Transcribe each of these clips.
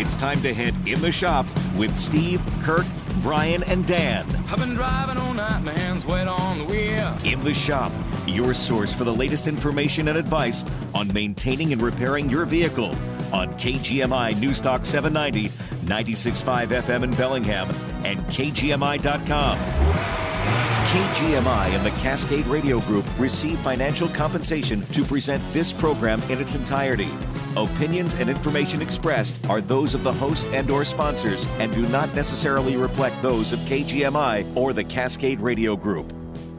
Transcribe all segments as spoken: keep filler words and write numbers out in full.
It's time to head in the shop with Steve, Kirk, Brian, and Dan. I've been driving all night, my hands wet on the wheel. In the shop, your source for the latest information and advice on maintaining and repairing your vehicle on K G M I Newstalk seven ninety, ninety-six point five F M in Bellingham, and K G M I dot com. K G M I and the Cascade Radio Group receive financial compensation to present this program in its entirety. Opinions and information expressed are those of the host and or sponsors and do not necessarily reflect those of K G M I or the Cascade Radio Group.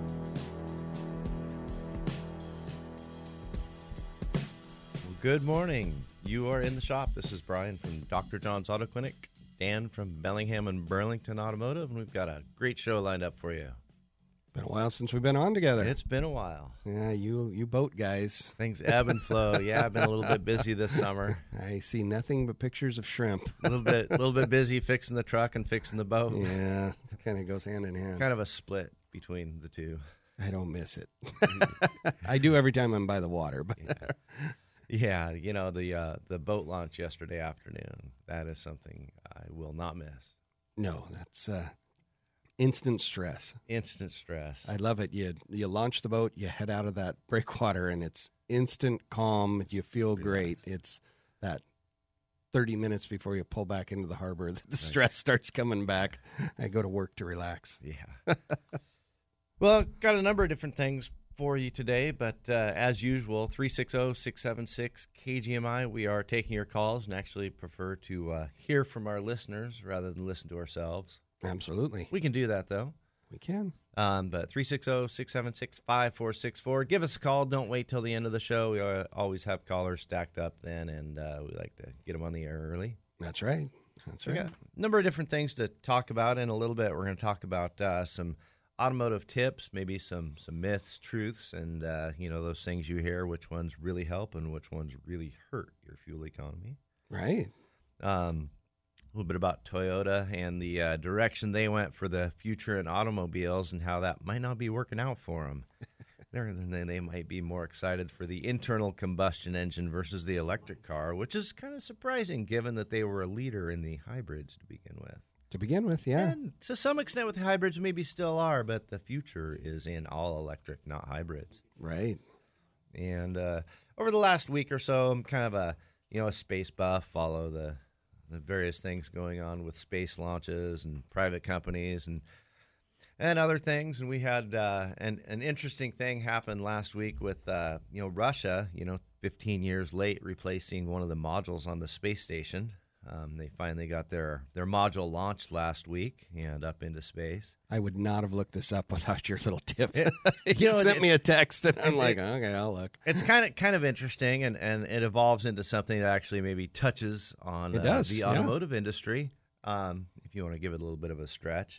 Good morning. You are in the shop. This is Brian from Doctor John's Auto Clinic, Dan from Bellingham and Burlington Automotive, and we've got a great show lined up for you. Been a while since we've been on together. It's been a while. Yeah, you you boat guys. Things ebb and flow. Yeah, I've been a little bit busy this summer. I see nothing but pictures of shrimp. A little bit, a little bit busy fixing the truck and fixing the boat. Yeah, it kind of goes hand in hand. Kind of a split between the two. I don't miss it. I do every time I'm by the water. But yeah. Yeah, you know, the uh, the boat launch yesterday afternoon, that is something I will not miss. No, that's uh, instant stress. Instant stress. I love it. You you launch the boat, you head out of that breakwater, and it's instant calm. You feel great. It's that thirty minutes before you pull back into the harbor that the stress starts coming back. I go to work to relax. Yeah. Well, got a number of different things for you today, but uh, as usual, three six zero, six seven six, K G M I. We are taking your calls and actually prefer to uh, hear from our listeners rather than listen to ourselves. Absolutely. We can do that, though. We can. Um, but three six zero, six seven six, five four six four. Give us a call. Don't wait till the end of the show. We uh, always have callers stacked up then, and uh, we like to get them on the air early. That's right. That's right. We got a number of different things to talk about in a little bit. We're going to talk about uh, some automotive tips, maybe some some myths, truths, and uh, you know, those things you hear, which ones really help and which ones really hurt your fuel economy. Right. Um, a little bit about Toyota and the uh, direction they went for the future in automobiles and how that might not be working out for them. They're, they might be more excited for the internal combustion engine versus the electric car, which is kind of surprising given that they were a leader in the hybrids to begin with. To begin with, yeah. And to some extent with hybrids, maybe still are, but the future is in all electric, not hybrids. Right. And uh, over the last week or so, I'm kind of a you know a space buff. Follow the the various things going on with space launches and private companies and and other things. And we had uh, an an interesting thing happen last week with uh, you know Russia. You know, fifteen years late, replacing one of the modules on the space station. Um, they finally got their, their module launched last week and up into space. I would not have looked this up without your little tip. It, you know, sent it, me a text, and I'm it, like, okay, I'll look. It's kind of kind of interesting, and, and it evolves into something that actually maybe touches on it does, uh, the yeah. automotive industry, um, if you want to give it a little bit of a stretch.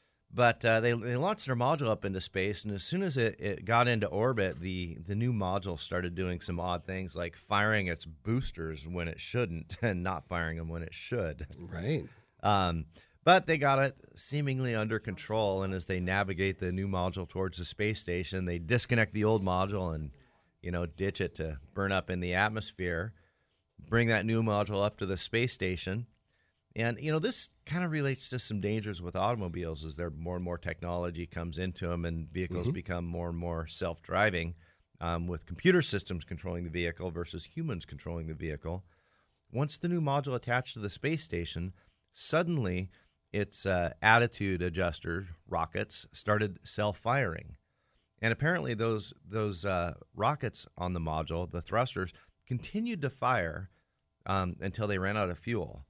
But uh, they they launched their module up into space, and as soon as it, it got into orbit, the, the new module started doing some odd things like firing its boosters when it shouldn't and not firing them when it should. Right. Um, but they got it seemingly under control, and as they navigate the new module towards the space station, they disconnect the old module and, you know, ditch it to burn up in the atmosphere, bring that new module up to the space station. And, you know, this kind of relates to some dangers with automobiles as there more and more technology comes into them and vehicles mm-hmm. become more and more self-driving um, with computer systems controlling the vehicle versus humans controlling the vehicle. Once the new module attached to the space station, suddenly its uh, attitude adjuster rockets started self-firing. And apparently those, those uh, rockets on the module, the thrusters, continued to fire um, until they ran out of fuel.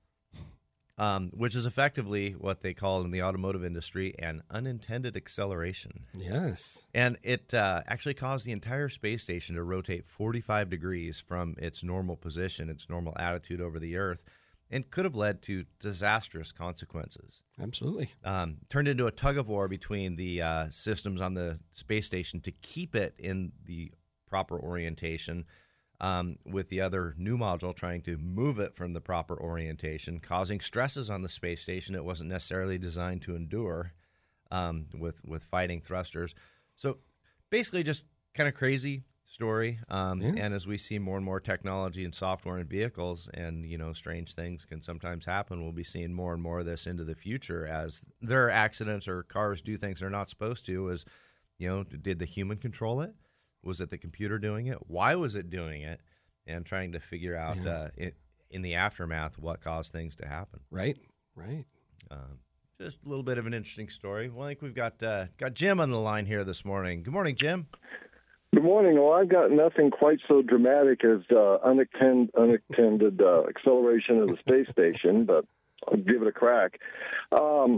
Um, which is effectively what they call in the automotive industry an unintended acceleration. Yes. And it uh, actually caused the entire space station to rotate forty-five degrees from its normal position, its normal attitude over the Earth, and could have led to disastrous consequences. Absolutely. Um, turned into a tug-of-war between the uh, systems on the space station to keep it in the proper orientation, Um, with the other new module trying to move it from the proper orientation, causing stresses on the space station it wasn't necessarily designed to endure um, with, with fighting thrusters. So basically just kind of crazy. story. Um, Yeah. And as we see more and more technology and software in vehicles, and you know, strange things can sometimes happen, we'll be seeing more and more of this into the future as there are accidents or cars do things they're not supposed to. Is, you know, did the human control it? Was it the computer doing it? Why was it doing it? And trying to figure out Yeah. uh, it, in the aftermath what caused things to happen. Right, right. Um, just a little bit of an interesting story. Well, I think we've got uh, got Jim on the line here this morning. Good morning, Jim. Good morning. Well, I've got nothing quite so dramatic as uh, unattended, unattended uh, acceleration of the space station, but I'll give it a crack. Um,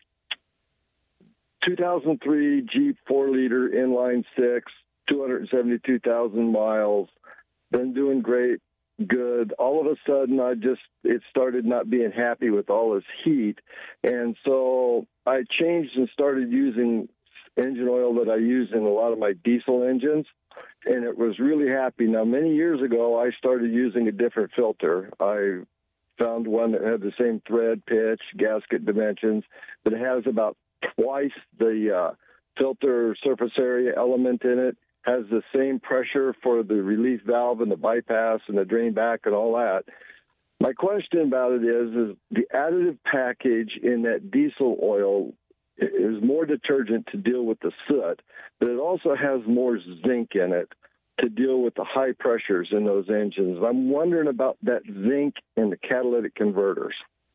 two thousand three Jeep four liter inline six, two hundred seventy-two thousand miles. Been doing great, good. All of a sudden, I just it started not being happy with all this heat, and so I changed and started using engine oil that I use in a lot of my diesel engines, and it was really happy. Now, many years ago, I started using a different filter. I found one that had the same thread, pitch, gasket dimensions, but it has about twice the uh, filter surface area element in it, has the same pressure for the relief valve and the bypass and the drain back and all that. My question about it is, is the additive package in that diesel oil is more detergent to deal with the soot, but it also has more zinc in it to deal with the high pressures in those engines. I'm wondering about that zinc in the catalytic converters.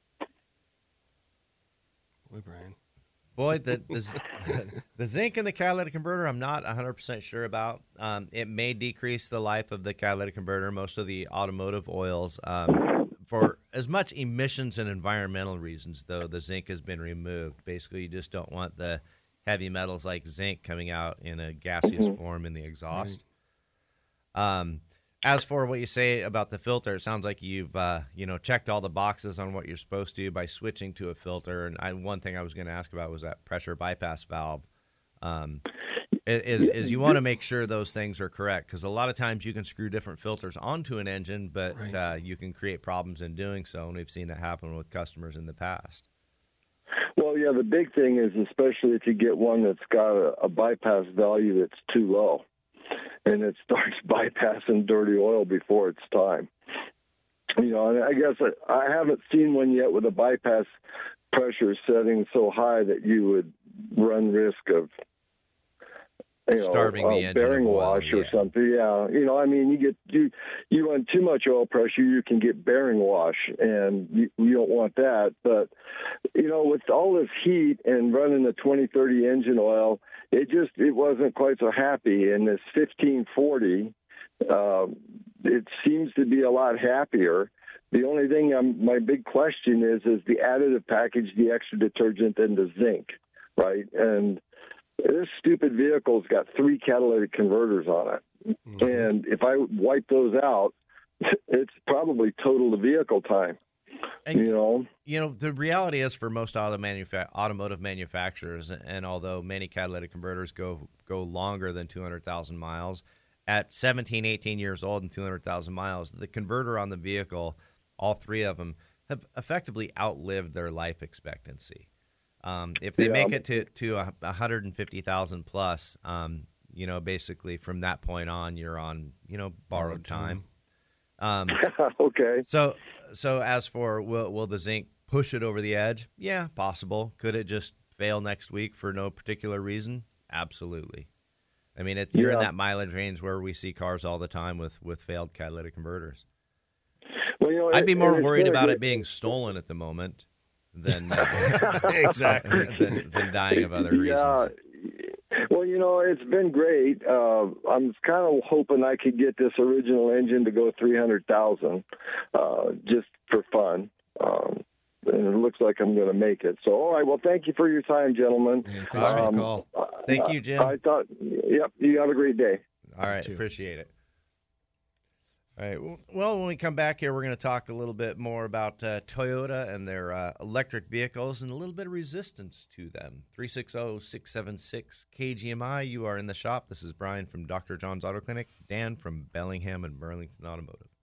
Boy, Brian. Boy, the, the z- the zinc in the catalytic converter, I'm not one hundred percent sure about. Um, it may decrease the life of the catalytic converter. Most of the automotive oils, um, for as much emissions and environmental reasons, though, the zinc has been removed. Basically, you just don't want the heavy metals like zinc coming out in a gaseous Mm-hmm. form in the exhaust. Um, as for what you say about the filter, it sounds like you've uh, you know checked all the boxes on what you're supposed to by switching to a filter. And I, one thing I was going to ask about was that pressure bypass valve. Um, is is you want to make sure those things are correct, because a lot of times you can screw different filters onto an engine, but Right. uh, you can create problems in doing so, and we've seen that happen with customers in the past. Well, yeah, the big thing is, especially if you get one that's got a, a bypass value that's too low, and it starts bypassing dirty oil before it's time. You know, and I guess I, I haven't seen one yet with a bypass pressure setting so high that you would run risk of, you know, Starving the uh, engine bearing of oil, wash or yeah. something. Yeah, you know, I mean, you get you you run too much oil pressure, you can get bearing wash, and you, you don't want that. But you know, with all this heat and running the twenty thirty engine oil, it just it wasn't quite so happy. And this fifteen forty, uh, it seems to be a lot happier. The only thing I'm, my big question is is the additive package, the extra detergent, and the zinc, right? And this stupid vehicle's got three catalytic converters on it. Mm-hmm. And if I wipe those out, it's probably total the vehicle time. And, you know, you know, the reality is for most auto manufa- automotive manufacturers, and although many catalytic converters go go longer than two hundred thousand miles, at seventeen, eighteen years old and two hundred thousand miles, the converter on the vehicle, all three of them, have effectively outlived their life expectancy. Um, if they yeah. make it to, to a, one hundred fifty thousand plus, um, you know, basically from that point on, you're on, you know, borrowed time. Um, okay. So, so as for will will the zinc push it over the edge? Yeah, possible. Could it just fail next week for no particular reason? Absolutely. I mean, it, you're yeah. in that mileage range where we see cars all the time with, with failed catalytic converters. Well, you know, I'd be more it, worried about good. it being stolen at the moment than uh, Exactly. than, than dying of other yeah. reasons. Well, you know, it's been great. Uh, I'm kind of hoping I could get this original engine to go three hundred thousand, uh, just for fun. Um, and it looks like I'm going to make it. So, all right. Well, thank you for your time, gentlemen. Hey, thanks for the call. Thank you, Jim. I thought, yep, you have a great day. All right, too. appreciate it. All right. Well, when we come back here, we're going to talk a little bit more about uh, Toyota and their uh, electric vehicles and a little bit of resistance to them. three six zero, six seven six, K G M I. You are in the shop. This is Brian from Doctor John's Auto Clinic, Dan from Bellingham and Burlington Automotive.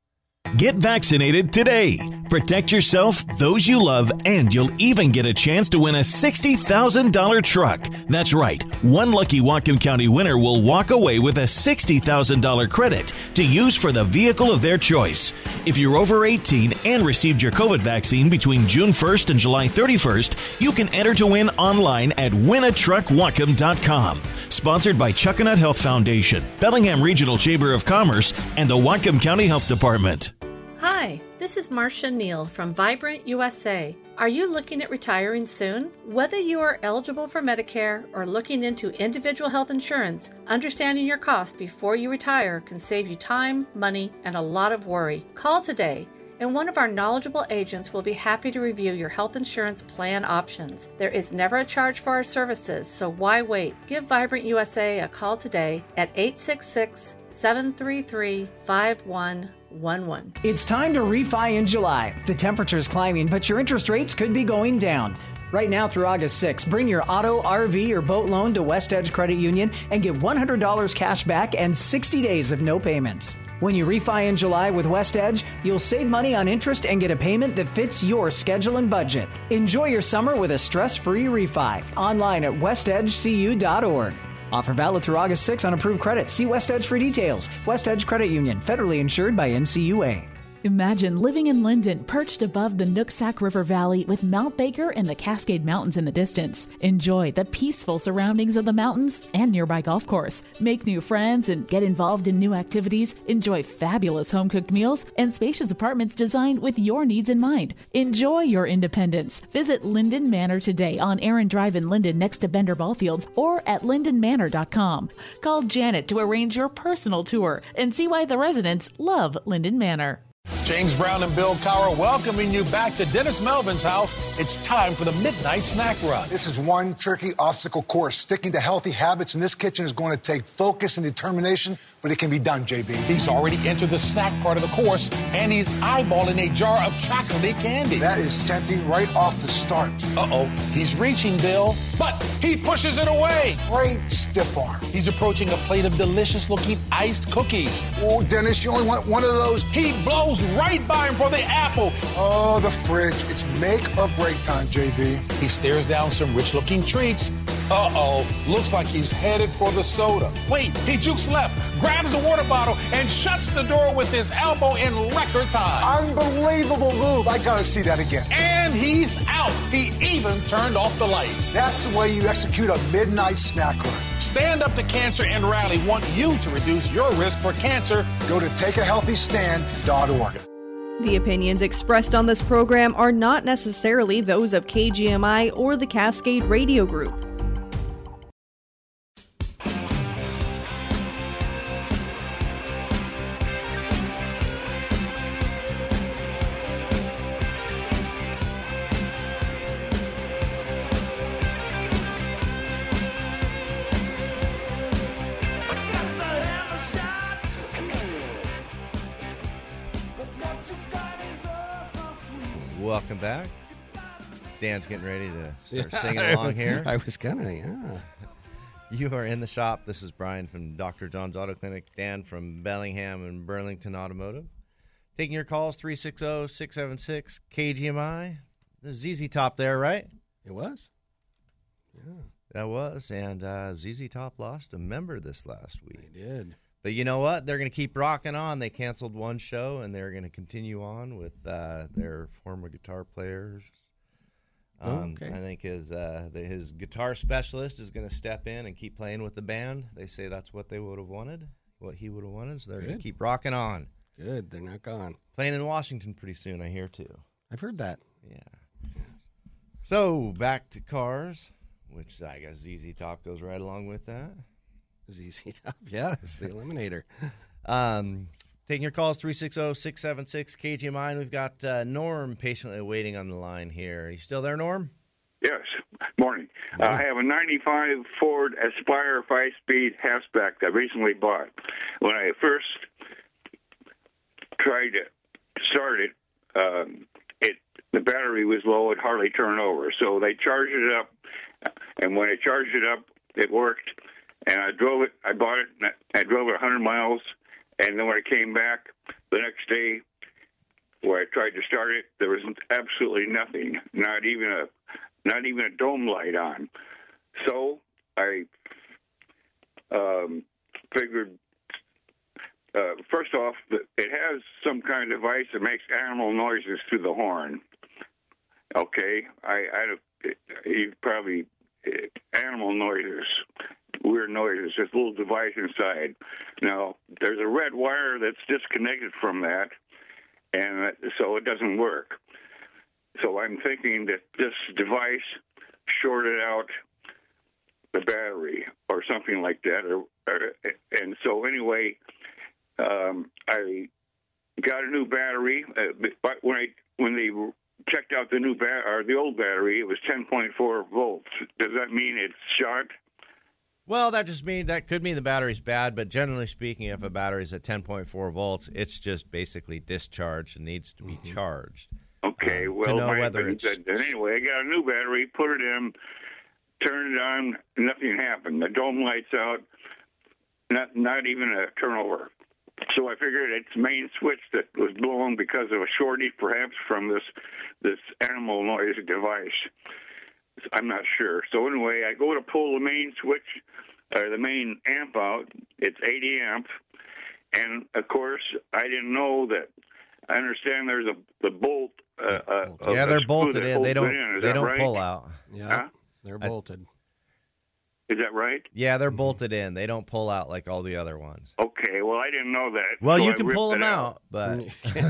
Get vaccinated today. Protect yourself, those you love, and you'll even get a chance to win a sixty thousand dollars truck. That's right. One lucky Whatcom County winner will walk away with a sixty thousand dollars credit to use for the vehicle of their choice. If you're over eighteen and received your COVID vaccine between June first and July thirty-first, you can enter to win online at win a truck whatcom dot com. Sponsored by Chuckanut Health Foundation, Bellingham Regional Chamber of Commerce, and the Whatcom County Health Department. Hi, this is Marcia Neal from Vibrant U S A. Are you looking at retiring soon? Whether you are eligible for Medicare or looking into individual health insurance, understanding your costs before you retire can save you time, money, and a lot of worry. Call today, and one of our knowledgeable agents will be happy to review your health insurance plan options. There is never a charge for our services, so why wait? Give Vibrant U S A a call today at eight six six, seven three three, five one one one. It's time to refi in July. The temperature's climbing, but your interest rates could be going down. Right now through August sixth, bring your auto, R V, or boat loan to West Edge Credit Union and get one hundred dollars cash back and sixty days of no payments. When you refi in July with West Edge, you'll save money on interest and get a payment that fits your schedule and budget. Enjoy your summer with a stress-free refi. Online at west edge c u dot org. Offer valid through August sixth on approved credit. See West Edge for details. West Edge Credit Union, federally insured by N C U A. Imagine living in Linden, perched above the Nooksack River Valley with Mount Baker and the Cascade Mountains in the distance. Enjoy the peaceful surroundings of the mountains and nearby golf course. Make new friends and get involved in new activities. Enjoy fabulous home-cooked meals and spacious apartments designed with your needs in mind. Enjoy your independence. Visit Linden Manor today on Aaron Drive in Linden next to Bender Ballfields or at linden manor dot com. Call Janet to arrange your personal tour and see why the residents love Linden Manor. James Brown and Bill Cowher welcoming you back to Dennis Melvin's house. It's time for the Midnight Snack Run. This is one tricky obstacle course. Sticking to healthy habits in this kitchen is going to take focus and determination, but it can be done, J B. He's already entered the snack part of the course, and he's eyeballing a jar of chocolate candy. That is tempting right off the start. Uh-oh, he's reaching, Bill, but he pushes it away. Great stiff arm. He's approaching a plate of delicious-looking iced cookies. Oh, Dennis, you only want one of those. He blows right by him for the apple. Oh, the fridge. It's make or break time, J B. He stares down some rich-looking treats. Uh-oh, looks like he's headed for the soda. Wait, he jukes left, grabs the water bottle, and shuts the door with his elbow in record time. Unbelievable move. I gotta see that again. And he's out. He even turned off the light. That's the way you execute a midnight snack run. Stand Up to Cancer and Rally want you to reduce your risk for cancer. Go to take a healthy stand dot org. The opinions expressed on this program are not necessarily those of K G M I or the Cascade Radio Group. Welcome back. Dan's getting ready to start yeah, singing along here. I was gonna, yeah. You are in the shop. This is Brian from Doctor John's Auto Clinic. Dan from Bellingham and Burlington Automotive. Taking your calls, three six zero, six seven six, K G M I. The Z Z Top there, right? It was. Yeah. That was. And uh, Z Z Top lost a member this last week. They did. But you know what? They're going to keep rocking on. They canceled one show, and they're going to continue on with uh, their former guitar players. Um, oh, okay. I think his uh, the, his guitar specialist is going to step in and keep playing with the band. They say that's what they would have wanted, what he would have wanted. So they're going to keep rocking on. Good. They're not gone. Playing in Washington pretty soon, I hear, too. I've heard that. Yeah. So back to cars, which I guess Z Z Top goes right along with that. Z Z Top, yeah, it's the Eliminator. um, taking your calls, three six zero, six seven six, K G M I. We've got uh, Norm patiently waiting on the line here. Are you still there, Norm? Yes. Morning. Uh, I have a ninety-five Ford Aspire five-speed hatchback that I recently bought. When I first tried to start it, um, it the battery was low. It hardly turned over. So they charged it up, and when I charged it up, it worked. And I drove it, I bought it, and I drove it one hundred miles, and then when I came back the next day, where I tried to start it, there was absolutely nothing, not even a not even a dome light on. So I um, figured, uh, first off, that it has some kind of device that makes animal noises through the horn. Okay, I, I you probably animal noises, weird noises. There's a little device inside. Now there's a red wire that's disconnected from that, and so it doesn't work. So I'm thinking that this device shorted out the battery or something like that. Or, or, and so anyway, um, I got a new battery. Uh, but when I when they checked out the new bat or the old battery, it was ten point four volts. Does that mean it's short? Well, that just means that could mean the battery's bad, but generally speaking, if a battery's at ten point four volts, it's just basically discharged and needs to be mm-hmm. charged. Okay, um, well, to know my whether it's... said, anyway, I got a new battery, put it in, turned it on, nothing happened. The dome lights out, not not even a turnover. So I figured it's main switch that was blown because of a shortage, perhaps from this this animal noise device. I'm not sure. So anyway, I go to pull the main switch, or the main amp out. It's eighty amp, and of course I didn't know that. I understand there's a the bolt. Uh, uh, yeah, they're bolted in. They don't. In. They don't right? pull out. Yeah, huh? They're bolted. Is that right? Yeah, they're bolted in. They don't pull out like all the other ones. Okay, well, I didn't know that. Well, so you I can pull them out, out, but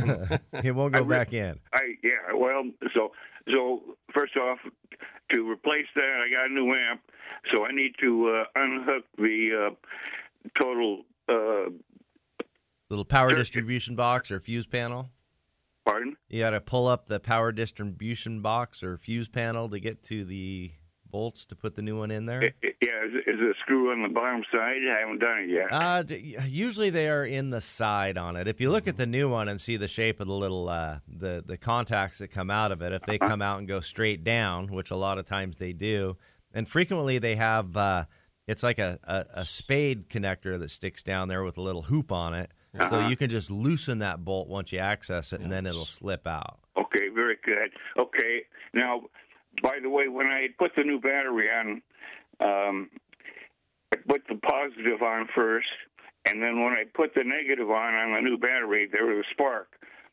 it won't go I back ripped, in. I yeah. Well, so so first off, to replace that, I got a new amp, so I need to uh, unhook the uh, total uh, little power distribution box or fuse panel. Pardon? You got to pull up the power distribution box or fuse panel to get to the bolts to put the new one in there. It, it, yeah, is, is the screw on the bottom side? I haven't done it yet. Uh, usually they are in the side on it. If you look at the new one and see the shape of the little uh, the the contacts that come out of it, if they come out and go straight down, which a lot of times they do, and frequently they have uh, it's like a, a, a spade connector that sticks down there with a little hoop on it. Uh-huh. So you can just loosen that bolt once you access it, and then it'll slip out. Okay, very good. Okay, now, by the way, when I put the new battery on, um, I put the positive on first, and then when I put the negative on on the new battery, there was a spark.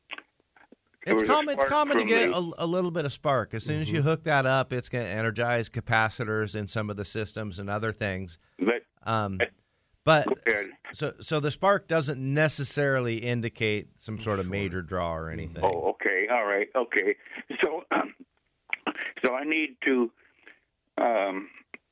There It's common. It's common to get the... a, a little bit of spark. As soon mm-hmm. as you hook that up, it's going to energize capacitors in some of the systems and other things. But, um, but so so the spark doesn't necessarily indicate some sort of major draw or anything. Oh, okay, all right, okay. So, um, so I need to um,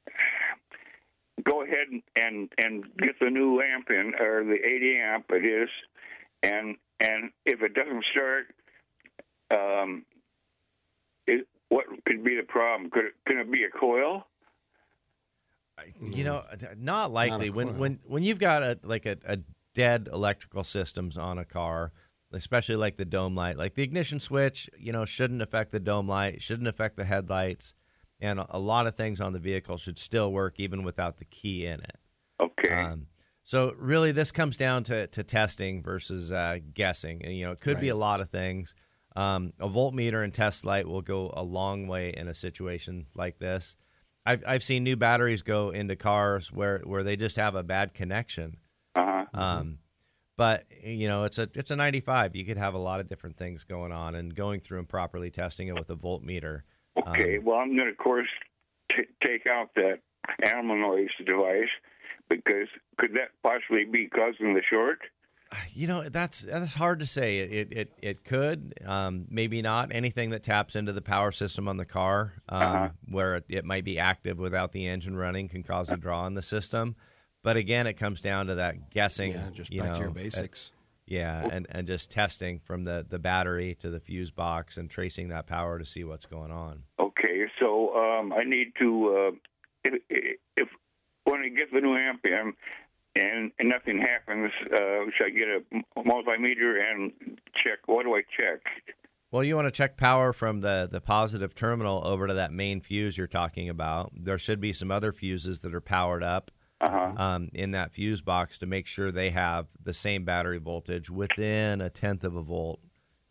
go ahead and and get the new amp in, or the eighty amp it is, and and if it doesn't start, um, it, what could be the problem? Could it, can it be a coil? You know, not likely. Not when when when you've got a like a, a dead electrical systems on a car, especially like the dome light, like the ignition switch, you know, shouldn't affect the dome light, shouldn't affect the headlights, and a, a lot of things on the vehicle should still work even without the key in it. Okay. Um, so really, this comes down to to testing versus uh, guessing, and you know, it could right. be a lot of things. Um, a voltmeter and test light will go a long way in a situation like this. I've I've seen new batteries go into cars where, where they just have a bad connection. Uh-huh. Um, but you know, it's a it's a ninety-five. You could have a lot of different things going on, and going through and properly testing it with a voltmeter. Okay. Um, well, I'm going to, of course, t- take out that animal noise device, because could that possibly be causing the short? You know, that's that's hard to say. It it it, it could, um, maybe not. Anything that taps into the power system on the car, um, uh-huh. where it, it might be active without the engine running, can cause a draw in the system. But again, it comes down to that guessing. Yeah, just you back know, to your basics. At, yeah, and, and just testing from the, the battery to the fuse box and tracing that power to see what's going on. Okay, so um, I need to, uh, if, if when I get the new amp in, And, and nothing happens, uh, should I get a multimeter and check? What do I check? Well, you want to check power from the, the positive terminal over to that main fuse you're talking about. There should be some other fuses that are powered up uh-huh. um, in that fuse box to make sure they have the same battery voltage within a tenth of a volt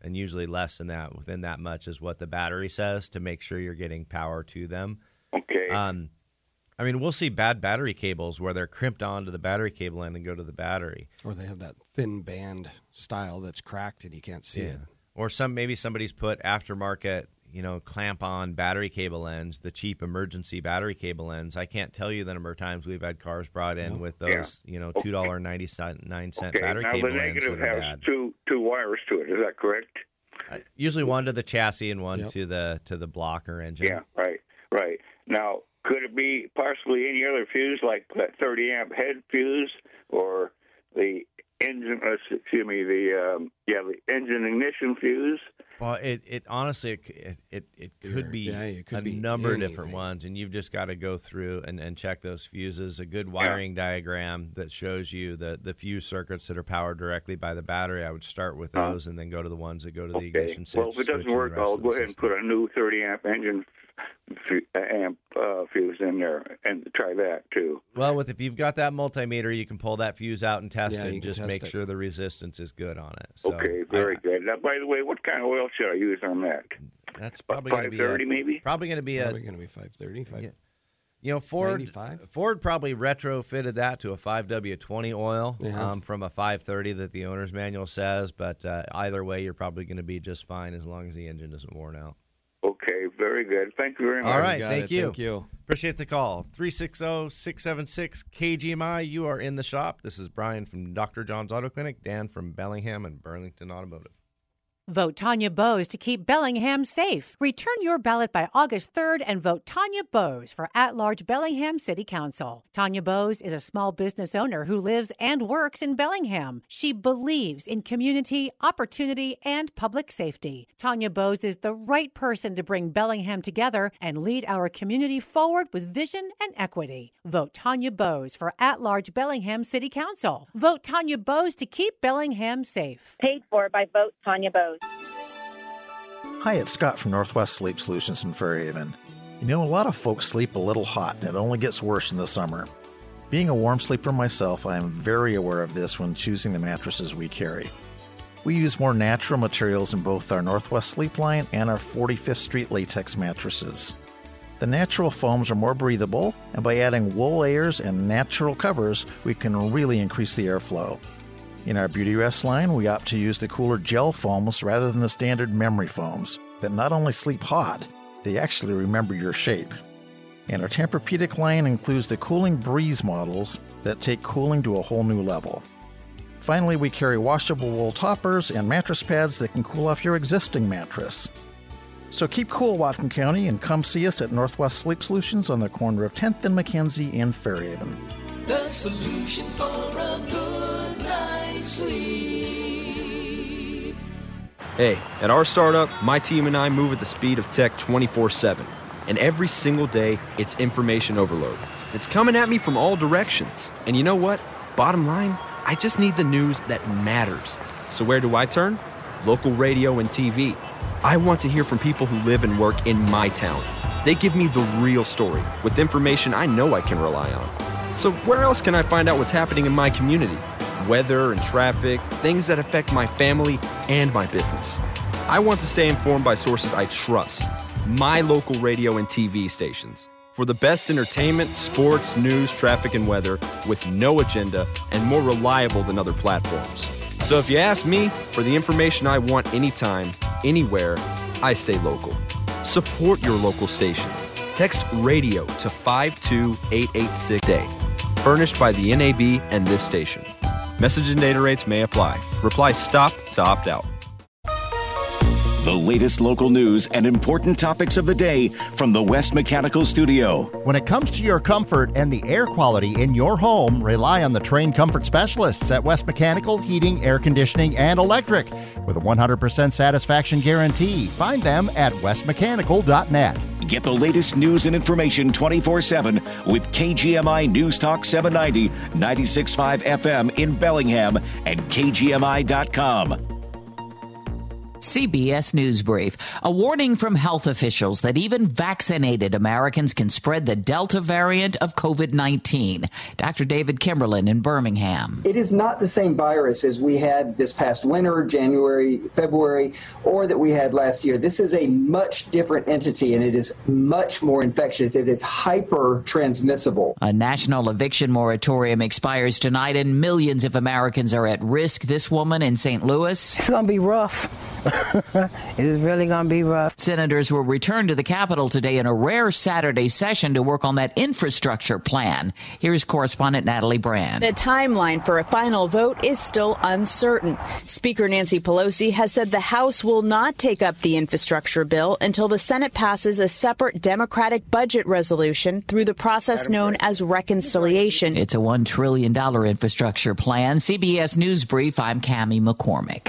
and usually less than that. Within that much is what the battery says to make sure you're getting power to them. Okay. Um, I mean, we'll see bad battery cables where they're crimped onto the battery cable end and go to the battery. Or they have that thin band style that's cracked and you can't see Yeah. it. Or some maybe somebody's put aftermarket, you know, clamp-on battery cable ends, the cheap emergency battery cable ends. I can't tell you the number of times weve had cars brought in with those, Yeah. you know, Okay. two dollars and ninety-nine cents Okay, battery now cable the ends negative that are has bad. two two wires to it. Is that correct? Uh, usually one to the chassis and one Yep. to the to the block or engine. Yeah, right, right. Now, could it be possibly any other fuse, like that thirty amp head fuse, or the engine? Uh, excuse me, the um, yeah, the engine ignition fuse? Well, it, it honestly it it, it could be Yeah, it could a be number of different anything. ones, and you've just got to go through and, and check those fuses. A good wiring diagram that shows you the, the fuse circuits that are powered directly by the battery. I would start with Uh, those and then go to the ones that go to the Okay. ignition switch. Well, if it doesn't switch and the work, rest I'll of the go ahead and system. put a new thirty amp engine f- amp uh, fuse in there and try that too. Well, with if you've got that multimeter, you can pull that fuse out and test Yeah, it you and can just test make it. sure the resistance is good on it. So Okay, very I- good. Now, by the way, what kind of oil should I use on that? That's probably going to five be thirty, a, maybe. Probably going to be a Probably going to be five thirty, five Yeah. You know, Ford ninety-five? Ford probably retrofitted that to a five W twenty oil Yeah. um, from a five thirty that the owner's manual says. But uh, either way, you're probably going to be just fine as long as the engine isn't worn out. Okay, very good. Thank you very much. All right, got thank it. you. Thank you. Appreciate the call. three six zero, six seven six, K G M I. You are in the shop. This is Brian from Doctor John's Auto Clinic, Dan from Bellingham and Burlington Automotive. Vote Tanya Bowes to keep Bellingham safe. Return your ballot by August third and vote Tanya Bowes for at-large Bellingham City Council. Tanya Bowes is a small business owner who lives and works in Bellingham. She believes in community, opportunity, and public safety. Tanya Bowes is the right person to bring Bellingham together and lead our community forward with vision and equity. Vote Tanya Bowes for at-large Bellingham City Council. Vote Tanya Bowes to keep Bellingham safe. Paid for by Vote Tanya Bowes. Hi, it's Scott from Northwest Sleep Solutions in Fairhaven. You know, a lot of folks sleep a little hot, and it only gets worse in the summer. Being a warm sleeper myself, I am very aware of this when choosing the mattresses we carry. We use more natural materials in both our Northwest Sleep line and our forty-fifth Street latex mattresses. The natural foams are more breathable, and by adding wool layers and natural covers, we can really increase the airflow. In our Beauty Rest line, we opt to use the cooler gel foams rather than the standard memory foams that not only sleep hot, they actually remember your shape. And our Tempur-Pedic line includes the Cooling Breeze models that take cooling to a whole new level. Finally, we carry washable wool toppers and mattress pads that can cool off your existing mattress. So keep cool, Whatcom County, and come see us at Northwest Sleep Solutions on the corner of tenth and Mackenzie in Fairhaven. The solution for a good night's sleep. Hey, at our startup, my team and I move at the speed of tech twenty-four seven. And every single day, it's information overload. It's coming at me from all directions. And you know what? Bottom line, I just need the news that matters. So where do I turn? Local radio and T V. I want to hear from people who live and work in my town. They give me the real story with information I know I can rely on. So where else can I find out what's happening in my community? Weather and traffic, things that affect my family and my business. I want to stay informed by sources I trust. My local radio and T V stations. For the best entertainment, sports, news, traffic, and weather with no agenda and more reliable than other platforms. So if you ask me for the information I want anytime, anywhere, I stay local. Support your local station. Text radio to five two eight eight six day. Furnished by the N A B and this station. Message and data rates may apply. Reply STOP to opt out. The latest local news and important topics of the day from the West Mechanical Studio. When it comes to your comfort and the air quality in your home, rely on the trained comfort specialists at West Mechanical Heating, Air Conditioning, and Electric. With a one hundred percent satisfaction guarantee, find them at west mechanical dot net. Get the latest news and information twenty-four seven with K G M I News Talk seven ninety, ninety-six point five F M in Bellingham and K G M I dot com. C B S News Brief. A warning from health officials that even vaccinated Americans can spread the Delta variant of COVID nineteen. Doctor David Kimberlin in Birmingham. It is not the same virus as we had this past winter, January, February, or that we had last year. This is a much different entity, and it is much more infectious. It is hyper transmissible. A national eviction moratorium expires tonight, and millions of Americans are at risk. This woman in Saint Louis. It's going to be rough. It is really going to be rough. Senators will return to the Capitol today in a rare Saturday session to work on that infrastructure plan. Here's correspondent Natalie Brand. The timeline for a final vote is still uncertain. Speaker Nancy Pelosi has said the House will not take up the infrastructure bill until the Senate passes a separate Democratic budget resolution through the process known as reconciliation. It's a one trillion dollars infrastructure plan. C B S News Brief, I'm Cammie McCormick.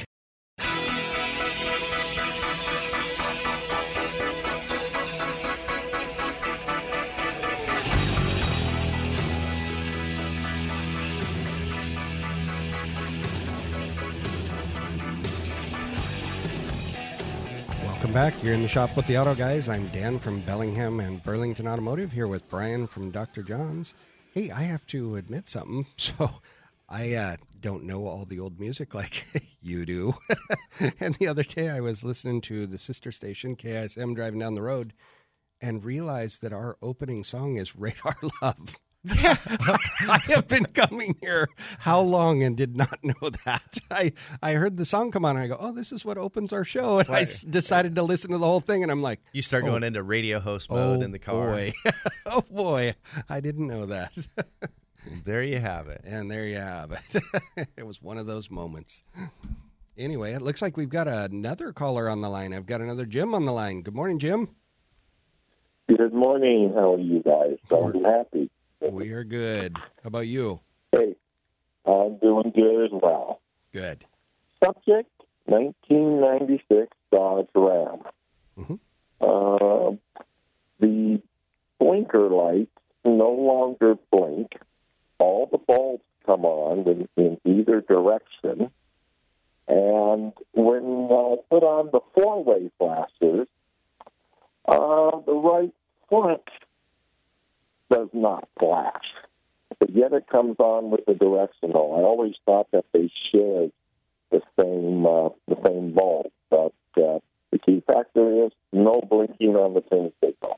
Welcome back. You're in the shop with the auto guys. I'm Dan from Bellingham and Burlington Automotive, here with Brian from Doctor John's. Hey, I have to admit something. So I uh, don't know all the old music like you do. And the other day I was listening to the sister station, K I S M, driving down the road, and realized that our opening song is Radar Love. Yeah. I have been coming here how long and did not know that. I, I heard the song come on and I go, oh, this is what opens our show. And I s- decided to listen to the whole thing, and I'm like, you start oh, going into radio host mode oh in the car. Boy. Oh, boy. I didn't know that. There you have it. And there you have it. It was one of those moments. Anyway, it looks like we've got another caller on the line. I've got another Jim on the line. Good morning, Jim. Good morning. How are you guys? I'm happy. We are good. How about you? Hey, I'm doing good as well. Good. Subject, nineteen ninety-six Dodge Ram. Mm-hmm. Uh, the blinker lights no longer blink. All the bulbs come on in, in either direction. And when I put on the four-way flashers, uh, the right front does not flash, but yet it comes on with the directional. I always thought that they shared the same uh, the same bulb, but uh, the key factor is no blinking on the turn signal.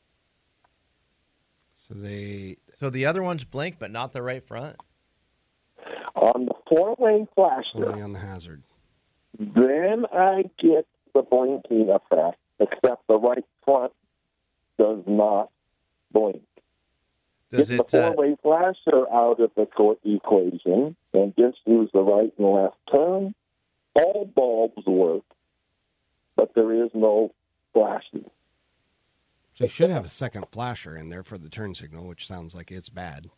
So they, so the other ones blink, but not the right front. On the four-way flasher, only on the hazard. Then I get the blinking effect, except the right front does not blink. Does Get it, the four-way uh, flasher out of the co- equation and just use the right and left turn. All bulbs work, but there is no flashing. So you should have a second flasher in there for the turn signal, which sounds like it's bad.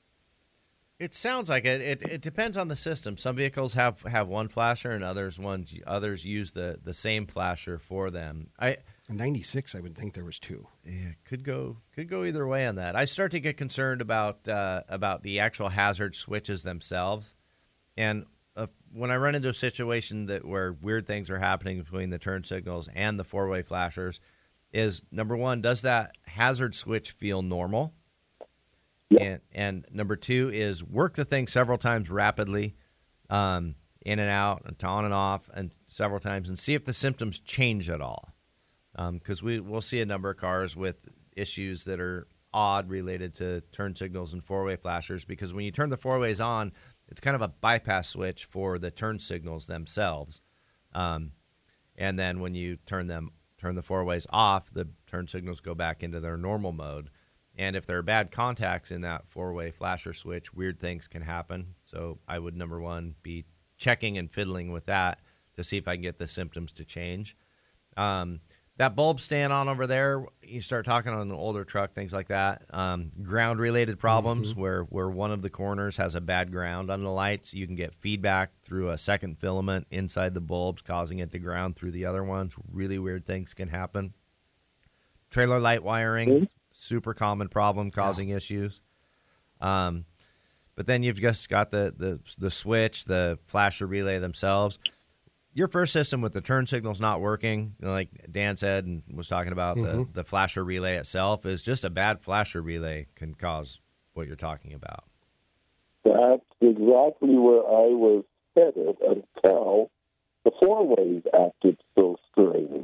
It sounds like it. It, it depends on the system. Some vehicles have, have one flasher, and others ones others use the, the same flasher for them. I in ninety-six, I would think there was two. Yeah, could go could go either way on that. I start to get concerned about uh, about the actual hazard switches themselves, and uh, when I run into a situation that where weird things are happening between the turn signals and the four-way flashers, is number one, does that hazard switch feel normal? And, and number two is work the thing several times rapidly, um, in and out, and on and off, and several times, and see if the symptoms change at all. Because um, we, we'll see a number of cars with issues that are odd related to turn signals and four-way flashers, because when you turn the four-ways on, it's kind of a bypass switch for the turn signals themselves. Um, and then when you turn them turn the four-ways off, the turn signals go back into their normal mode. And if there are bad contacts in that four-way flasher switch, weird things can happen. So I would, number one, be checking and fiddling with that to see if I can get the symptoms to change. Um, that bulb stand on over there, you start talking on an older truck, things like that. Um, ground-related problems mm-hmm. where, where one of the corners has a bad ground on the lights. You can get feedback through a second filament inside the bulbs, causing it to ground through the other ones. Really weird things can happen. Trailer light wiring. Mm-hmm. Super common problem causing yeah. issues. Um, but then you've just got the, the the switch, the flasher relay themselves. your first system with the turn signals not working, you know, like Dan said and was talking about, Mm-hmm. the, the flasher relay itself is just a bad flasher relay can cause what you're talking about. That's exactly where I was headed until the four-ways acted so strange.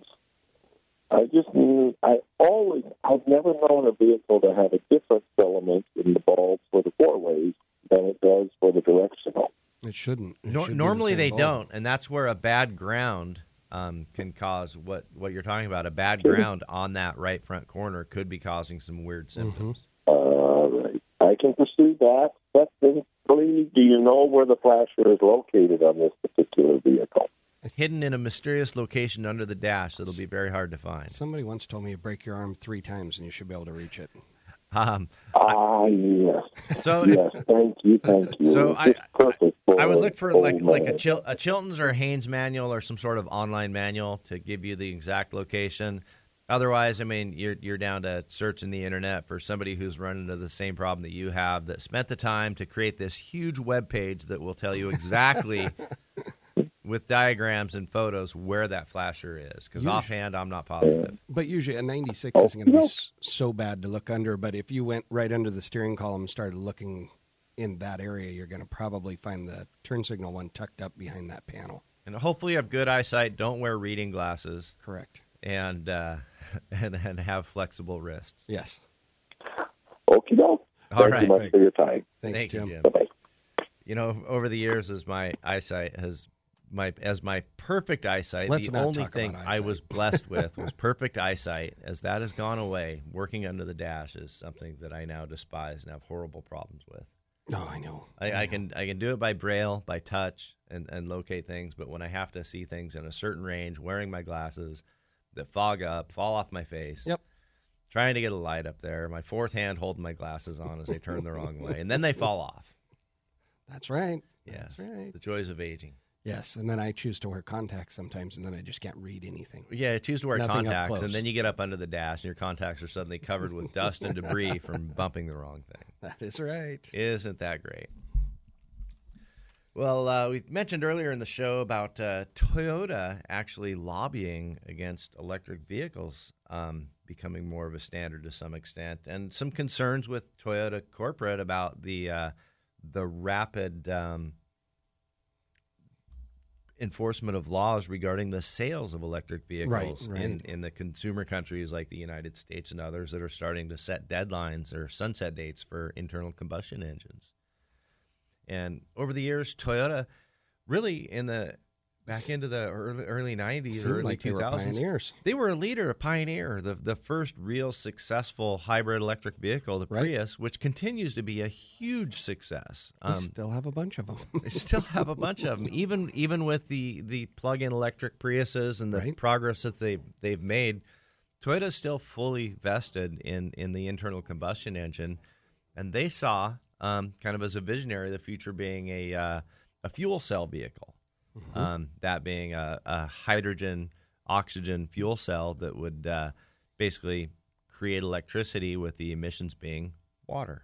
I just knew, I always, I've never known a vehicle to have a different filament in the bulbs for the four-ways than it does for the directional. It shouldn't. It Nor- should be the normally same they bulb. don't, and that's where a bad ground um, can cause what, what you're talking about. A bad ground on that right front corner could be causing some weird symptoms. All right. I can pursue that. But then, please, do you know where the flasher is located on this particular vehicle? Hidden in a mysterious location under the dash that'll be very hard to find. Somebody once told me you break your arm three times and you should be able to reach it. Um, ah, yes. So, yes, thank you, thank you. So It's I, just perfect for I would an look for old like like a, man. Chil- a Chilton's or a Haynes manual or some sort of online manual to give you the exact location. Otherwise, I mean, you're you're down to searching the internet for somebody who's run into the same problem that you have, that spent the time to create this huge web page that will tell you exactly with diagrams and photos where that flasher is. Because Usually- offhand, I'm not positive. But usually a ninety-six isn't going to be s- so bad to look under. But if you went right under the steering column and started looking in that area, you're going to probably find the turn signal one tucked up behind that panel. And hopefully you have good eyesight. Don't wear reading glasses. Correct. And uh, and and have flexible wrists. Yes. Okie doke. All Thank right. you much for your time. Thanks, Thank Jim. you, Jim. Bye-bye. You know, over the years, as my eyesight has my as my perfect eyesight, Let's the not only talk thing about I eyesight. was blessed with was perfect eyesight. As that has gone away, working under the dash is something that I now despise and have horrible problems with. No, I know. I, I can I can do it by braille, by touch, and, and locate things. But when I have to see things in a certain range, wearing my glasses that fog up, fall off my face. Yep. Trying to get a light up there. My fourth hand holding my glasses on as they turn the wrong way, and then they fall off. That's right. Yes, That's right. the joys of aging. Yes, and then I choose to wear contacts sometimes, and then I just can't read anything. Yeah, I choose to wear Nothing up contacts, close. and then you get up under the dash, and your contacts are suddenly covered with dust and debris from bumping the wrong thing. That is right. Isn't that great? Well, uh, we mentioned earlier in the show about uh, Toyota actually lobbying against electric vehicles um, becoming more of a standard to some extent, and some concerns with Toyota corporate about the uh, the rapid um, enforcement of laws regarding the sales of electric vehicles Right, right. in in the consumer countries like the United States and others that are starting to set deadlines or sunset dates for internal combustion engines. And over the years, Toyota really in the back into the early early nineties, Seemed early like they two were thousands, pioneers. they were a leader, a pioneer, the the first real successful hybrid electric vehicle, the Right. Prius, which continues to be a huge success. We still have a bunch of them. They still have a bunch of them, even even with the, the plug-in electric Priuses and the Right. progress that they they've made. Toyota's still fully vested in, in the internal combustion engine, and they saw um, kind of as a visionary the future being a uh, a fuel cell vehicle, Mm-hmm. um, that being a, a hydrogen oxygen fuel cell that would uh, basically create electricity with the emissions being water.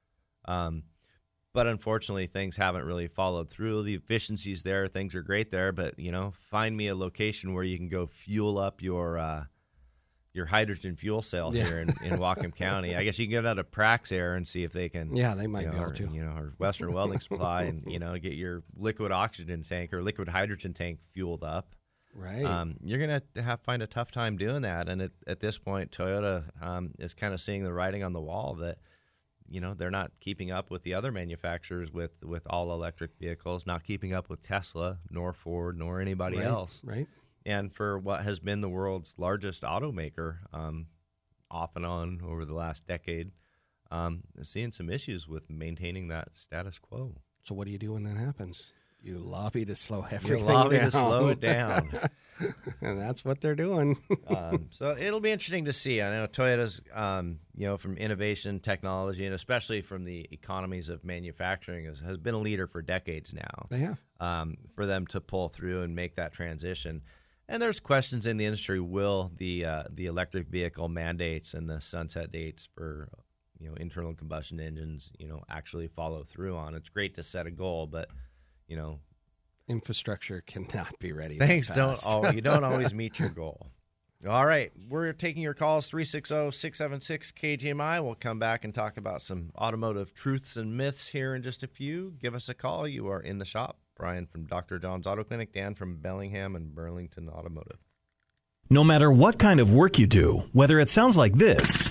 Um, But unfortunately, things haven't really followed through. The efficiency's there. Things are great there. But, you know, find me a location where you can go fuel up your uh, your hydrogen fuel cell Yeah. here in, in Whatcom County. I guess you can get out of Praxair and see if they can. Yeah, they might you know, be able or, to. You know, or Western Welding Supply and, you know, get your liquid oxygen tank or liquid hydrogen tank fueled up. Right. Um, you're going to have find a tough time doing that. And at, at this point, Toyota um, is kind of seeing the writing on the wall that, you know, they're not keeping up with the other manufacturers with, with all electric vehicles, not keeping up with Tesla, nor Ford, nor anybody Right, else. right. And for what has been the world's largest automaker, um, off and on over the last decade, um, seeing some issues with maintaining that status quo. So what do you do when that happens? You lobby to slow You everything lobby down. to slow it down. And that's what they're doing. um, so it'll be interesting to see. I know Toyota's, um, you know, from innovation, technology, and especially from the economies of manufacturing, has, has been a leader for decades now. They have. Um, for them to pull through and make that transition. And there's questions in the industry: will the uh, the electric vehicle mandates and the sunset dates for, you know, internal combustion engines, you know, actually follow through on? It's great to set a goal, but, you know, Infrastructure cannot be ready. Things that don't. fast. Oh, you don't always meet your goal. All right, we're taking your calls three six zero, six seven six, K G M I. We'll come back and talk about some automotive truths and myths here in just a few. Give us a call. You are in the shop. Brian from Doctor John's Auto Clinic, Dan from Bellingham and Burlington Automotive. No matter what kind of work you do, whether it sounds like this,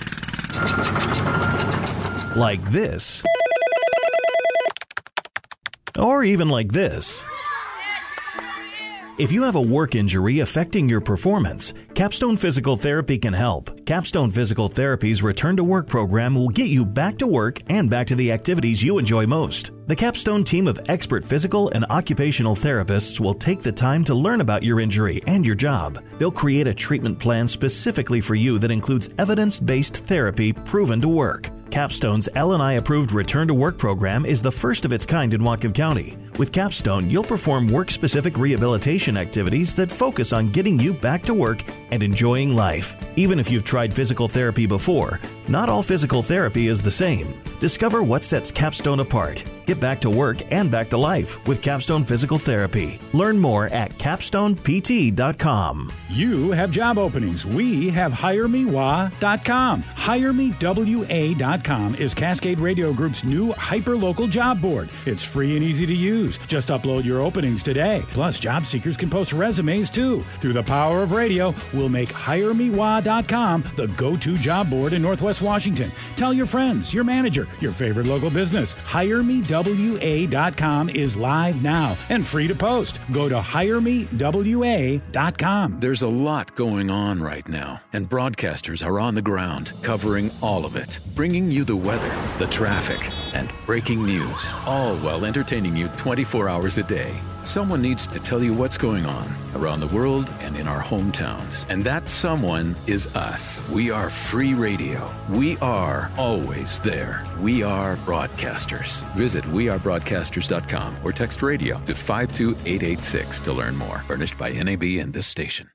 like this, or even like this. If you have a work injury affecting your performance, Capstone Physical Therapy can help. Capstone Physical Therapy's Return to Work program will get you back to work and back to the activities you enjoy most. The Capstone team of expert physical and occupational therapists will take the time to learn about your injury and your job. They'll create a treatment plan specifically for you that includes evidence-based therapy proven to work. Capstone's L and I approved Return to Work program is the first of its kind in Whatcom County. With Capstone, you'll perform work-specific rehabilitation activities that focus on getting you back to work and enjoying life. Even if you've tried physical therapy before, not all physical therapy is the same. Discover what sets Capstone apart. Get back to work and back to life with Capstone Physical Therapy. Learn more at capstone p t dot com. You have job openings. We have hire me wa dot com. hire me w a dot com is Cascade Radio Group's new hyper-local job board. It's free and easy to use. Just upload your openings today. Plus, job seekers can post resumes too. Through the power of radio, we'll make hire me wa dot com the go-to job board in Northwest Washington. Tell your friends, your manager, your favorite local business. hire me w a dot com is live now and free to post. Go to hire me w a dot com. There's a lot going on right now, and broadcasters are on the ground covering all of it, bringing you the weather, the traffic, and breaking news, all while entertaining you twenty-four hours a day. Someone needs to tell you what's going on around the world and in our hometowns. And that someone is us. We are free radio. We are always there. We are broadcasters. Visit we are broadcasters dot com or text radio to five two eight eight six to learn more. Furnished by N A B and this station.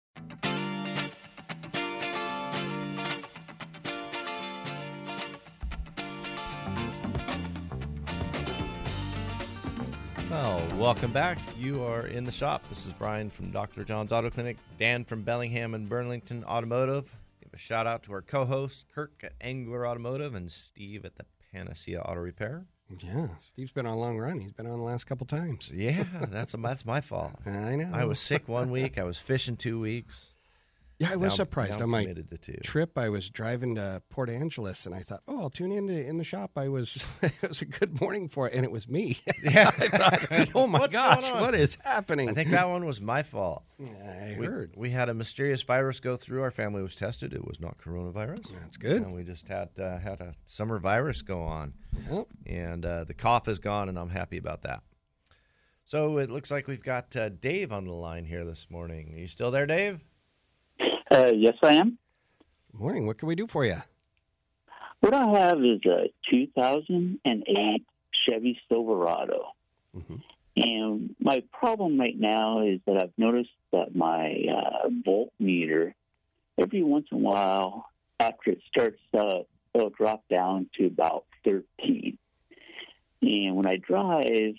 Well, welcome back. You are in the shop. This is Brian from Doctor John's Auto Clinic, Dan from Bellingham and Burlington Automotive. Give a shout out to our co-hosts, Kirk at Angler Automotive and Steve at the Panacea Auto Repair. Yeah, Steve's been on a long run. He's been on the last couple times. Yeah, that's that's my fault. I know. I was sick one week. I was fishing two weeks. Yeah, I was Now- surprised. now On my committed to two. trip, I was driving to Port Angeles, and I thought, oh, I'll tune in to, in the shop. I was it was a good morning for it, and it was me. Yeah. I thought, oh, my What's gosh, going on? what is happening? I think that one was my fault. I we, heard. We had a mysterious virus go through. Our family was tested. It was not coronavirus. That's good. And we just had uh, had a summer virus go on. Yep. And uh, the cough is gone, and I'm happy about that. So it looks like we've got uh, Dave on the line here this morning. Are you still there, Dave? Uh, yes, I am. Morning. What can we do for you? What I have is a two thousand eight Chevy Silverado. Mm-hmm. And my problem right now is that I've noticed that my uh, voltmeter, every once in a while, after it starts up, it'll drop down to about thirteen. And when I drive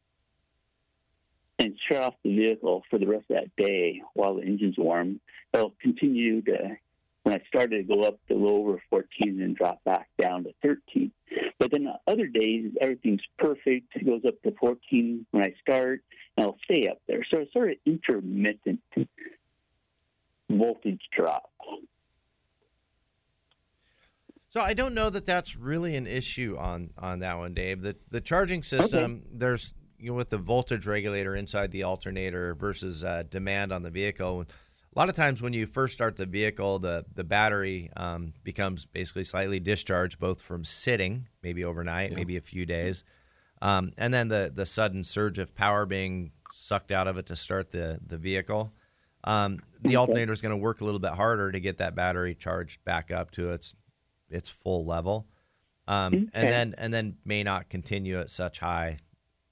and shut off the vehicle for the rest of that day while the engine's warm, it'll continue to, when I started to go up to go over fourteen and drop back down to thirteen. But then the other days, everything's perfect. It goes up to fourteen when I start, and it'll stay up there. So it's sort of intermittent voltage drop. So I don't know that that's really an issue on, on that one, Dave. The the charging system, okay. there's you know with the voltage regulator inside the alternator versus uh, demand on the vehicle. A lot of times when you first start the vehicle, the the battery um, becomes basically slightly discharged, both from sitting, maybe overnight, yeah. maybe a few days, um, and then the the sudden surge of power being sucked out of it to start the the vehicle. Um, the alternator is going to work a little bit harder to get that battery charged back up to its its full level, um, okay. and then and then may not continue at such high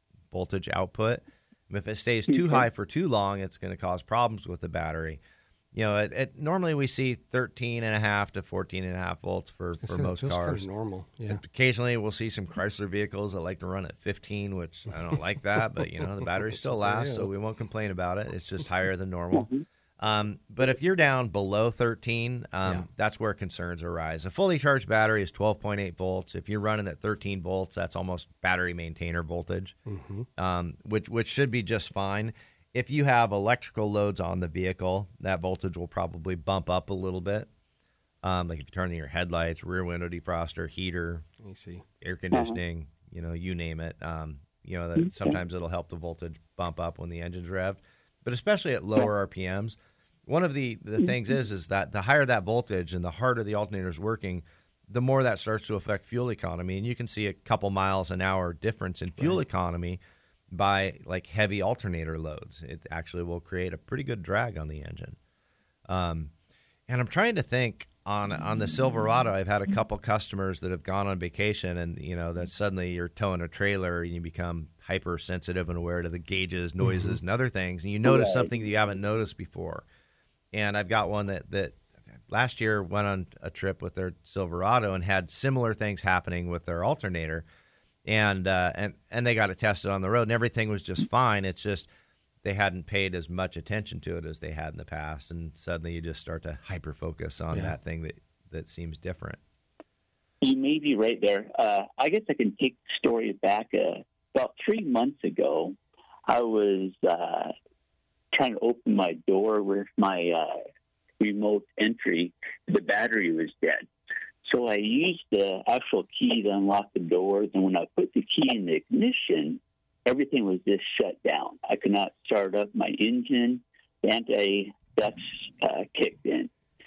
voltage output. If it stays too okay. high for too long, it's going to cause problems with the battery. You know, it, it, normally we see thirteen and a half to fourteen and a half volts for, for So it most feels kind of cars. normal, yeah. Occasionally we'll see some Chrysler vehicles that like to run at fifteen, which I don't like that, but, you know, the battery still lasts, so we won't complain about it. It's just higher than normal. Um, but if you're down below thirteen, um, yeah. that's where concerns arise. A fully charged battery is twelve point eight volts. If you're running at thirteen volts, that's almost battery maintainer voltage, mm-hmm. um, which which should be just fine. If you have electrical loads on the vehicle, that voltage will probably bump up a little bit. Um, like if you turn on your headlights, rear window defroster, heater, you see. air conditioning, you know, you name it. Um, you know, that sometimes it'll help the voltage bump up when the engine's revved. But especially at lower R P Ms, one of the, the things is is that the higher that voltage and the harder the alternator is working, the more that starts to affect fuel economy. And you can see a couple miles an hour difference in fuel right. economy by like heavy alternator loads. It actually will create a pretty good drag on the engine. Um, and I'm trying to think on on the Silverado, I've had a couple customers that have gone on vacation and, you know, that suddenly you're towing a trailer and you become hypersensitive and aware to the gauges, noises, mm-hmm. and other things. And you notice right. something that you haven't noticed before. And I've got one that, that last year went on a trip with their Silverado and had similar things happening with their alternator. And uh, and and they got it tested on the road, and everything was just fine. It's just they hadn't paid as much attention to it as they had in the past, and suddenly you just start to hyper focus on yeah. that thing that, that seems different. You may be right there. Uh, I guess I can take the story back. Uh, about three months ago, I was uh, trying to open my door with my uh, remote entry. The battery was dead. So I used the actual key to unlock the doors, and when I put the key in the ignition, everything was just shut down. I could not start up my engine. The anti-ducts uh, kicked in.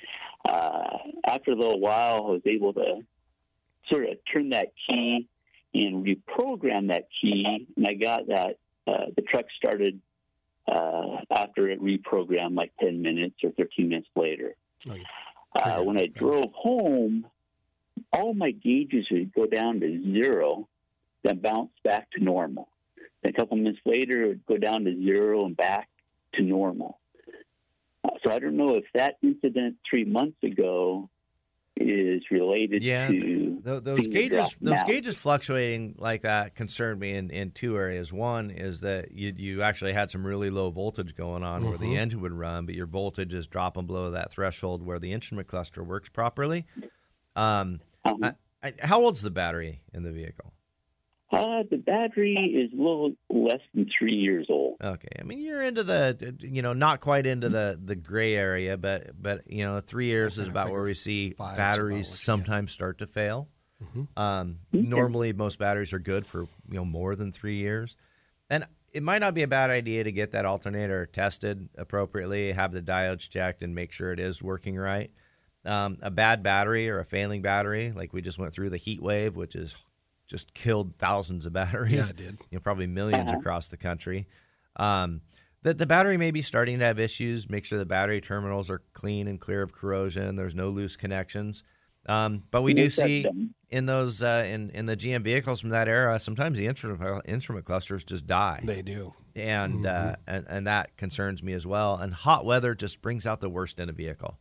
Uh, after a little while, I was able to sort of turn that key and reprogram that key, and I got that. Uh, the truck started uh, after it reprogrammed like ten minutes or thirteen minutes later. Oh, yeah. uh, when I drove home, all my gauges would go down to zero, then bounce back to normal. Then a couple minutes later, it would go down to zero and back to normal. Uh, so I don't know if that incident three months ago is related yeah, to th- those gauges. Those out. gauges fluctuating like that concerned me in, in two areas. One is that you you actually had some really low voltage going on mm-hmm. where the engine would run, but your voltage is dropping below that threshold where the instrument cluster works properly. Um, uh-huh. I, I, how old's the battery in the vehicle? Uh, the battery is a little less than three years old. Okay, I mean you're into the, you know, not quite into the, the gray area, but but you know, three years is about where we see batteries sometimes start to fail. Mm-hmm. Um, mm-hmm. Normally, most batteries are good for you know more than three years, and it might not be a bad idea to get that alternator tested appropriately, have the diodes checked, and make sure it is working right. Um, a bad battery or a failing battery, like we just went through the heat wave, which is just killed thousands of batteries. Yeah, it did. You know, probably millions uh-huh. across the country. Um, the, the battery may be starting to have issues. Make sure the battery terminals are clean and clear of corrosion. There's no loose connections. Um, but we do see in those uh, in in the G M vehicles from that era, sometimes the instrument instrument clusters just die. They do, and mm-hmm. uh, and and that concerns me as well. And hot weather just brings out the worst in a vehicle.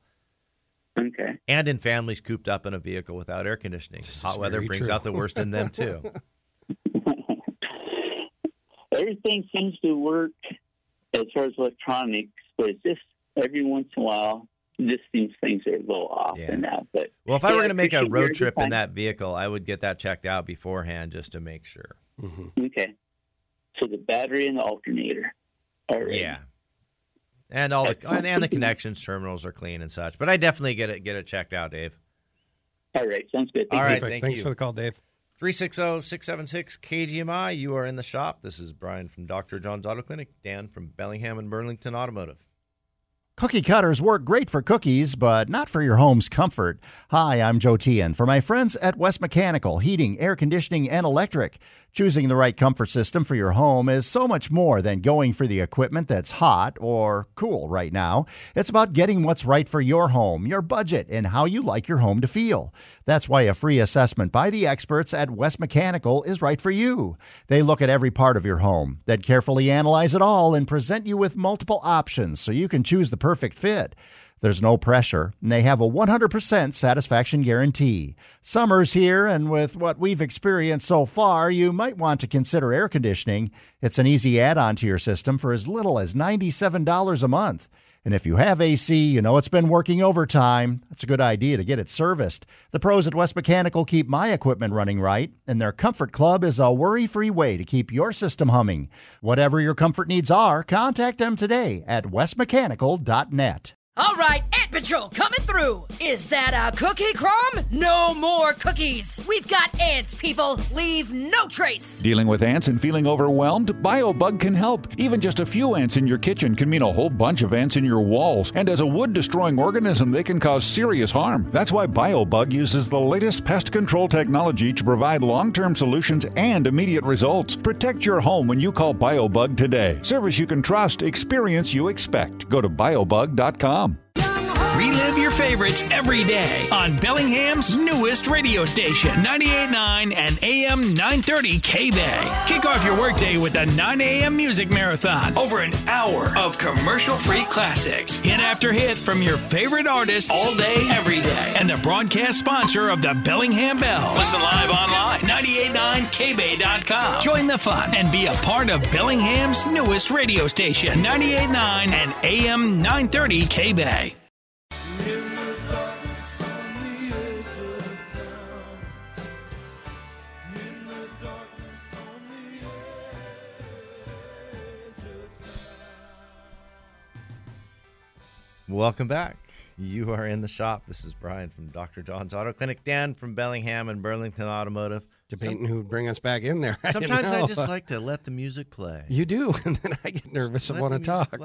Okay. And in families cooped up in a vehicle without air conditioning. This Hot weather brings true. out the worst in them, too. Everything seems to work as far as electronics, but it's just every once in a while, just these things are a little off yeah. in that. But, well, if I yeah, were going to make a road trip time. in that vehicle, I would get that checked out beforehand just to make sure. Mm-hmm. Okay. So the battery and the alternator. All right. Yeah. And all the and, and the connections terminals are clean and such, but I definitely get it get it checked out, Dave. All right, sounds good. Thank all right, Perfect. thank Thanks you. for the call, Dave. three six zero, six seven six, K G M I. You are in the shop. This is Brian from Doctor John's Auto Clinic. Dan from Bellingham and Burlington Automotive. Cookie cutters work great for cookies, but not for your home's comfort. Hi, I'm Joe Tian for my friends at West Mechanical, Heating, Air Conditioning, and Electric. Choosing the right comfort system for your home is so much more than going for the equipment that's hot or cool right now. It's about getting what's right for your home, your budget, and how you like your home to feel. That's why a free assessment by the experts at West Mechanical is right for you. They look at every part of your home, then carefully analyze it all and present you with multiple options so you can choose the perfect fit. There's no pressure, and they have a one hundred percent satisfaction guarantee. Summer's here, and with what we've experienced so far, you might want to consider air conditioning. It's an easy add-on to your system for as little as ninety-seven dollars a month. And if you have A C, you know it's been working overtime. It's a good idea to get it serviced. The pros at West Mechanical keep my equipment running right, and their Comfort Club is a worry-free way to keep your system humming. Whatever your comfort needs are, contact them today at west mechanical dot net. All right, Ant Patrol coming through. Is that a cookie crumb? No more cookies. We've got ants, people. Leave no trace. Dealing with ants and feeling overwhelmed? BioBug can help. Even just a few ants in your kitchen can mean a whole bunch of ants in your walls. And as a wood-destroying organism, they can cause serious harm. That's why BioBug uses the latest pest control technology to provide long-term solutions and immediate results. Protect your home when you call BioBug today. Service you can trust, experience you expect. Go to biobug dot com. Relive your favorites every day on Bellingham's newest radio station, ninety-eight point nine and A M nine thirty K-Bay. Kick off your workday with the nine a.m. music marathon. Over an hour of commercial-free classics. Hit after hit from your favorite artists all day, every day. And the broadcast sponsor of the Bellingham Bells. Listen live online, ninety-eight point nine K bay dot com. Join the fun and be a part of Bellingham's newest radio station, ninety-eight point nine and A M nine thirty K-Bay. Welcome back. You are in the shop. This is Brian from Doctor John's Auto Clinic. Dan from Bellingham and Burlington Automotive. Debating who would bring us back in there. Sometimes I, I just like to let the music play. You do, and then I get nervous and want to talk.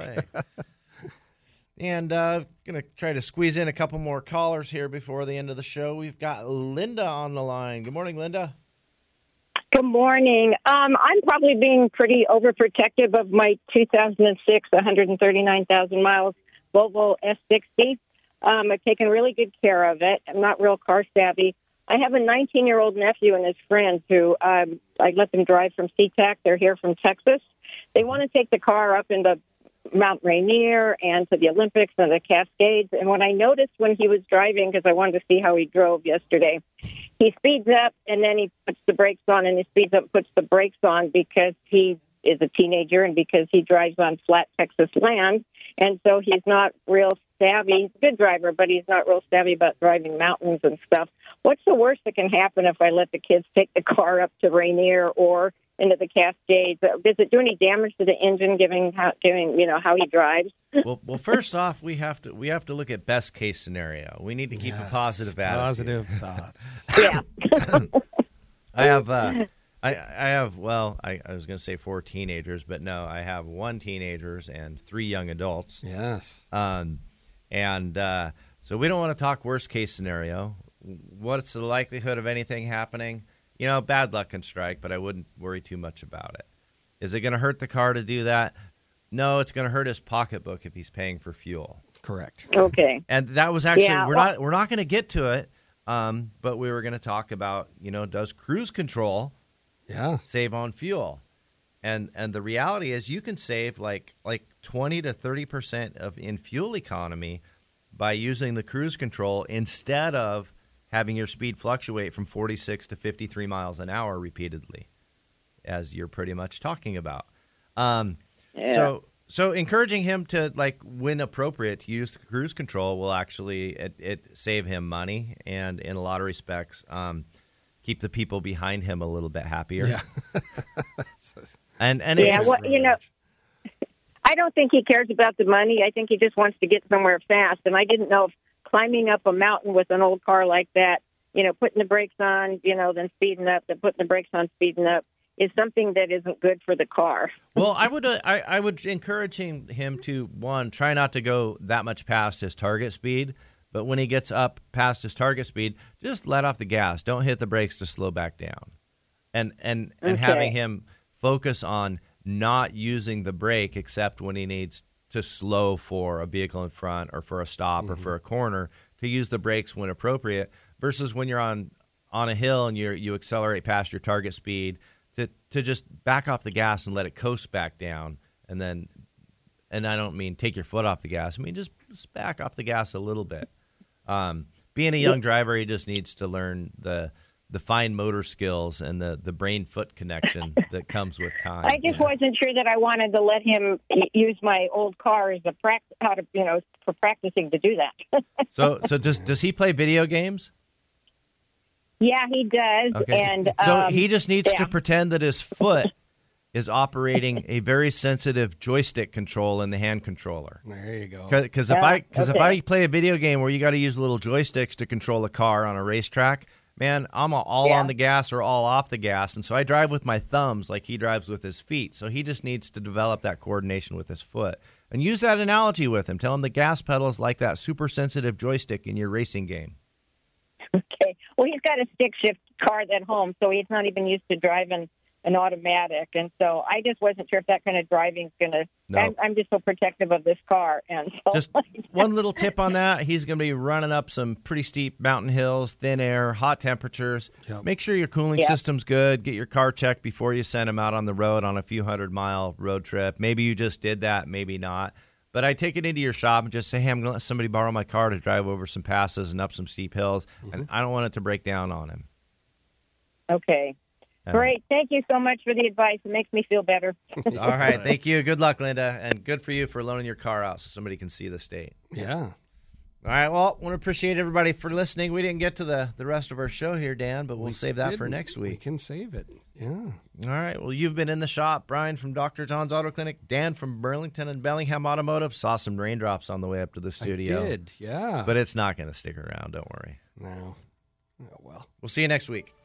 And uh, going to try to squeeze in a couple more callers here before the end of the show. We've got Linda on the line. Good morning, Linda. Good morning. Um, I'm probably being pretty overprotective of my two thousand six one hundred thirty-nine thousand miles Volvo S sixty. Um, I've taken really good care of it. I'm not real car savvy. I have a nineteen-year-old nephew and his friend who um, I let them drive from SeaTac. They're here from Texas. They want to take the car up into Mount Rainier and to the Olympics and the Cascades. And what I noticed when he was driving, because I wanted to see how he drove yesterday, he speeds up and then he puts the brakes on, and he speeds up and puts the brakes on because he is a teenager and because he drives on flat Texas land. And so he's not real savvy. He's a good driver, but he's not real savvy about driving mountains and stuff. What's the worst that can happen if I let the kids take the car up to Rainier or into the Cascades? Does it do any damage to the engine, given how, doing you know how he drives? Well, well, first off, we have to we have to look at best case scenario. We need to keep yes, a positive attitude. Positive thoughts. Yeah. I have. Uh, I, I have, well, I, I was going to say four teenagers, but no, I have one teenagers and three young adults. Yes. Um, and uh, so we don't want to talk worst case scenario. What's the likelihood of anything happening? You know, bad luck can strike, but I wouldn't worry too much about it. Is it going to hurt the car to do that? No, it's going to hurt his pocketbook if he's paying for fuel. Correct. Okay. And that was actually, yeah, we're well, not we're not going to get to it, um, but we were going to talk about, you know, does cruise control Yeah. save on fuel? And and the reality is you can save like like twenty to thirty percent of in fuel economy by using the cruise control instead of having your speed fluctuate from forty-six to fifty-three miles an hour repeatedly, as you're pretty much talking about. Um, yeah. So so encouraging him to, like, when appropriate, to use the cruise control will actually it, it save him money, and in a lot of respects, um, keep the people behind him a little bit happier. Yeah. and and yeah, it's, well, you know, I don't think he cares about the money. I think he just wants to get somewhere fast. And I didn't know if climbing up a mountain with an old car like that, you know, putting the brakes on, you know, then speeding up, then putting the brakes on, speeding up, is something that isn't good for the car. Well, I would uh, I, I would encourage him, him to, one, try not to go that much past his target speed. But when he gets up past his target speed, just let off the gas. Don't hit the brakes to slow back down. And and, and okay. having him focus on not using the brake except when he needs to slow for a vehicle in front or for a stop mm-hmm. or for a corner, to use the brakes when appropriate, versus when you're on, on a hill and you you accelerate past your target speed, to, to just back off the gas and let it coast back down, and then and I don't mean take your foot off the gas. I mean just, just back off the gas a little bit. Um, being a young driver, he just needs to learn the the fine motor skills and the, the brain-foot connection that comes with time. I just wasn't sure that I wanted to let him use my old car as a practice, how to, you know, for practicing to do that. so, so does does he play video games? Yeah, he does. Okay. And so um, he just needs yeah. to pretend that his foot is operating a very sensitive joystick control in the hand controller. There you go. Because if Yeah, I because okay. if I play a video game where you got to use little joysticks to control a car on a racetrack, man, I'm all Yeah. on the gas or all off the gas, and so I drive with my thumbs like he drives with his feet. So he just needs to develop that coordination with his foot and use that analogy with him. Tell him the gas pedal is like that super sensitive joystick in your racing game. Okay. Well, he's got a stick shift car at home, so he's not even used to driving an automatic. And so I just wasn't sure if that kind of driving is going to. No. I'm, I'm just so protective of this car. And so, Just one little tip on that. He's going to be running up some pretty steep mountain hills, thin air, hot temperatures. Yep. Make sure your cooling Yep. system's good. Get your car checked before you send him out on the road on a few hundred mile road trip. Maybe you just did that, maybe not. But I take it into your shop and just say, hey, I'm going to let somebody borrow my car to drive over some passes and up some steep hills. Mm-hmm. And I don't want it to break down on him. okay. Um, Great. Thank you so much for the advice. It makes me feel better. All right. Thank you. Good luck, Linda. And good for you for loaning your car out so somebody can see the state. Yeah. All right. Well, I want to appreciate everybody for listening. We didn't get to the, the rest of our show here, Dan, but we'll We save that for didn't. next We week. can save it. Yeah. All right. Well, you've been in the shop. Brian from Doctor John's Auto Clinic, Dan from Burlington and Bellingham Automotive. Saw some raindrops on the way up to the studio. I did. Yeah. But it's not going to stick around. Don't worry. No. Oh, well. We'll see you next week.